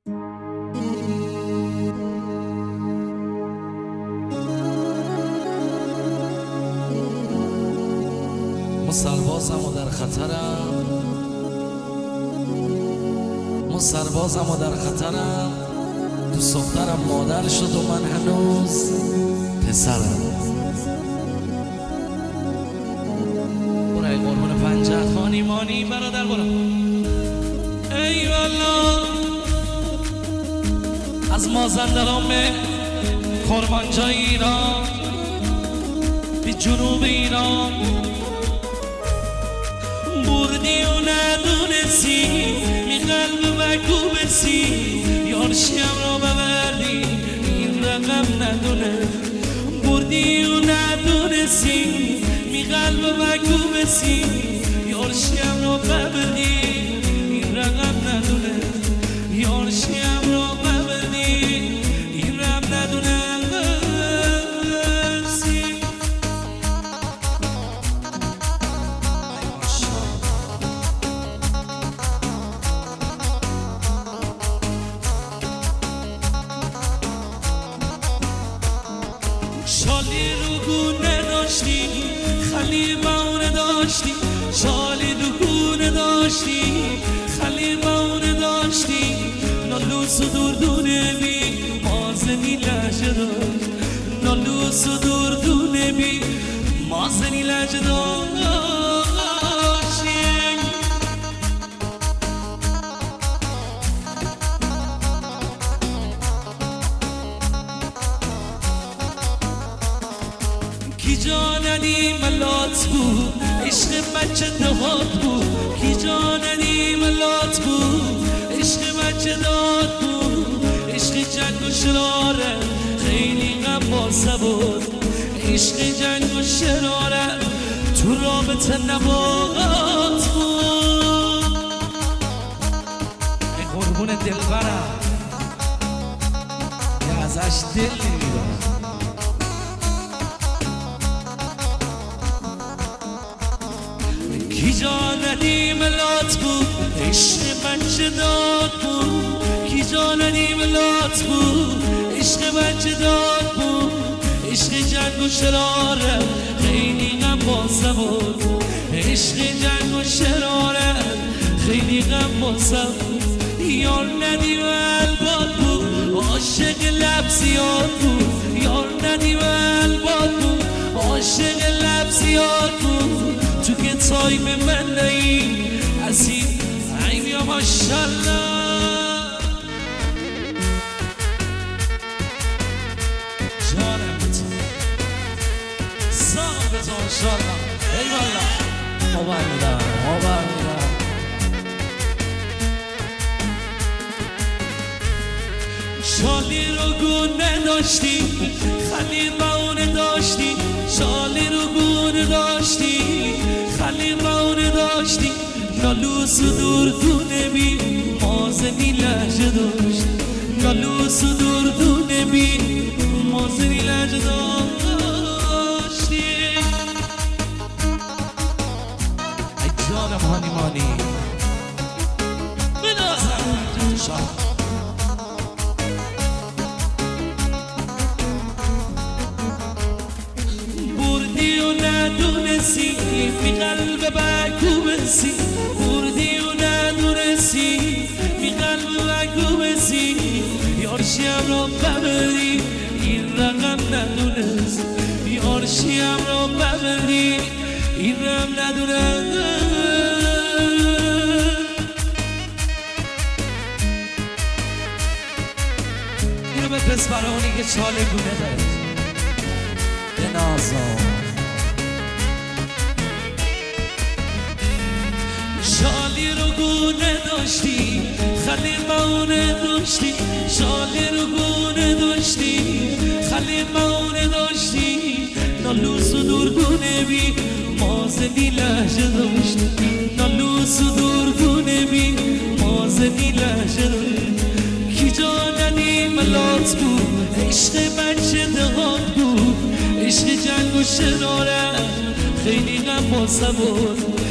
سربازم و در خطرم، سربازم و در خطرم، دوست دخترم مادر شد و من هنوز پسرم. برای قربون پنجت خانی مانی برادر برو. ای والله از مازندران به کرمانجای ایران، به جنوب ایران بردی و ندونستی، می قلب بگو بسی، یارشیم را ببردی این رقم ندونه. بردی و ندونستی، می قلب بگو بسی، یارشیم را ببردی این رقم ندونه. یارشیم را ببردی این رقم ندونه. شالی رو گونه داشتی، خلی باونه داشتی، شالی رو گونه داشتی، خلی باونه داشتی، نالوس و دردونه بی مازنی لحجه داشت، نالوس و دردونه بی مازنی لحجه داشتی. کی جا ندی ملات بود، عشق بچه دهات بود. کی جا ندی ملات بود، عشق بچه دهات بود. عشق جنگ و شراره خیلی غمازه بود. عشق جنگ و شراره تو رابطه نبات بود. ای قربون دلبرم یه ازش دل نمیدارم. کی جا ندی ملات بود، عشق بچه داد بود. کی جا ندی ملات بود، عشق بچه داد بود. عشق جنگ و شراره خیلی غمازه بود. عشق جنگ و شراره خیلی غمازه بود. یار ندی و الباد بود، عاشق لب زیاد بود. یار ندی و الباد بود، عاشق لب زیاد بود. تو که تایب من نهی از این عیم یا ماشالله. جانم بتون سام بتون شالله. ای والله آبر میدم آبر میدم. شالی رو گونه داشتی، خلی باونه داشتی، شالی رو گونه داشتی، خلی باونه داشتی، نالوس و دردونه بی مازنی لحجه داشت، نالوس و دردونه بی مازنی لحجه داشتی. ای جانم هانی مانی بدازم جون شاه. ندونستی می قلب بگو بسی، بردی و ندونستی می قلب بگو بسی، یارشیم را ببری این رقم ندونست. یارشیم را ببری این رقم ندونست. اینو به پس برانی که چاله گونه دارد به نازم. شالی رو گونه داشتی، خلی باونه داشتی، شالی رو گونه داشتی، خلی باونه داشتی، نالوس و دردونه بی مازنی لحجه داشتی، نالوس و دردونه بی مازنی لحجه داشتی. کی جا ندی ملات بود، عشق بچه دهات بود. عشق جنگ و شراره خیلی غمازه بود.